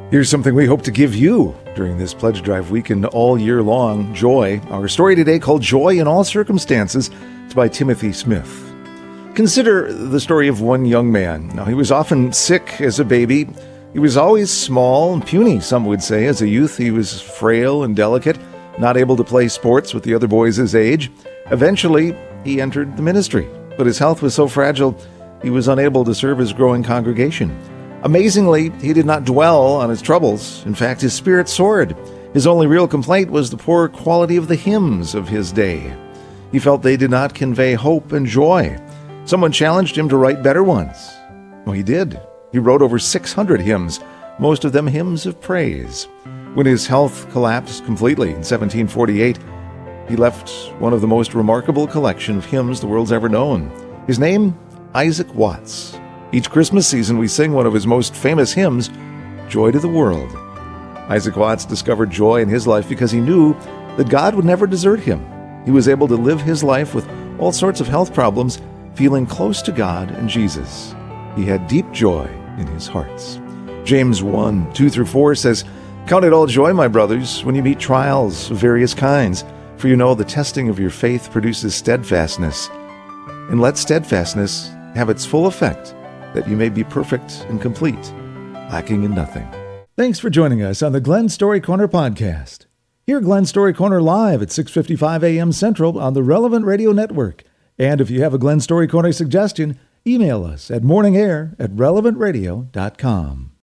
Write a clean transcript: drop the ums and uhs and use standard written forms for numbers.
Here's something we hope to give you during this Pledge Drive weekend all year long, joy. Our story today called Joy in All Circumstances. It's by Timothy Smith. Consider the story of one young man. Now, he was often sick as a baby. He was always small and puny, some would say. As a youth, he was frail and delicate, not able to play sports with the other boys his age. Eventually, he entered the ministry, but his health was so fragile, he was unable to serve his growing congregation. Amazingly, he did not dwell on his troubles. In fact, his spirit soared. His only real complaint was the poor quality of the hymns of his day. He felt they did not convey hope and joy. Someone challenged him to write better ones. Well, he did. He wrote over 600 hymns, most of them hymns of praise. When his health collapsed completely in 1748, he left one of the most remarkable collection of hymns the world's ever known. His name, Isaac Watts. Each Christmas season, we sing one of his most famous hymns, Joy to the World. Isaac Watts discovered joy in his life because he knew that God would never desert him. He was able to live his life with all sorts of health problems, feeling close to God and Jesus. He had deep joy in his hearts. James 1:2-4 says, "Count it all joy, my brothers, when you meet trials of various kinds, for you know the testing of your faith produces steadfastness. And let steadfastness have its full effect, that you may be perfect and complete, lacking in nothing." Thanks for joining us on the Glenn Story Corner podcast. Hear Glenn Story Corner live at 6:55 a.m. Central on the Relevant Radio Network. And if you have a Glenn Story Corner suggestion, email us at morningair@relevantradio.com.